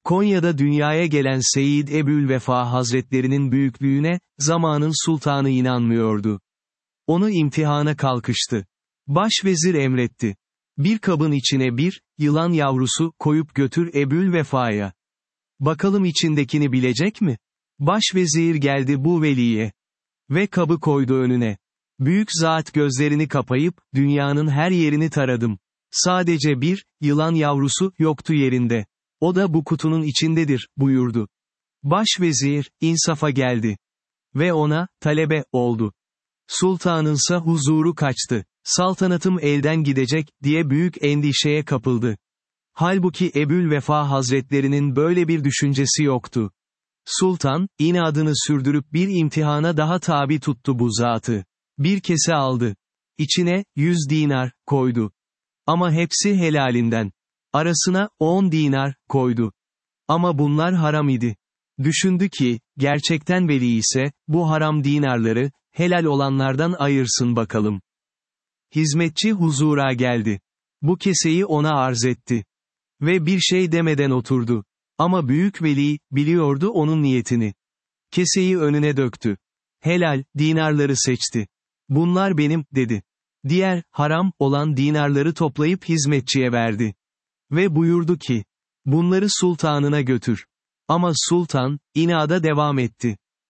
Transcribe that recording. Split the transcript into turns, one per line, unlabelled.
Konya'da dünyaya gelen Seyyid Ebu'l-Vefa Hazretlerinin büyüklüğüne, zamanın sultanı inanmıyordu. Onu imtihana kalkıştı. Başvezir emretti. Bir kabın içine bir, yılan yavrusu, koyup götür Ebu'l-Vefa'ya. Bakalım içindekini bilecek mi? Başvezir geldi bu veliye. Ve kabı koydu önüne. Büyük zat gözlerini kapayıp, dünyanın her yerini taradım. Sadece bir, yılan yavrusu, yoktu yerinde. O da bu kutunun içindedir, buyurdu. Başvezir, insafa geldi. Ve ona, talebe, oldu. Sultanınsa huzuru kaçtı. Saltanatım elden gidecek, diye büyük endişeye kapıldı. Halbuki Ebu'l-Vefa Hazretlerinin böyle bir düşüncesi yoktu. Sultan, inadını sürdürüp bir imtihana daha tabi tuttu bu zatı. Bir kese aldı. İçine, 100 dinar, koydu. Ama hepsi helalinden. Arasına, 10 dinar, koydu. Ama bunlar haram idi. Düşündü ki, gerçekten veli ise, bu haram dinarları, helal olanlardan ayırsın bakalım. Hizmetçi huzura geldi. Bu keseyi ona arz etti. Ve bir şey demeden oturdu. Ama büyük veli, biliyordu onun niyetini. Keseyi önüne döktü. Helal, dinarları seçti. Bunlar benim, dedi. Diğer, haram, olan dinarları toplayıp hizmetçiye verdi. Ve buyurdu ki, bunları sultanına götür. Ama sultan, inada devam etti.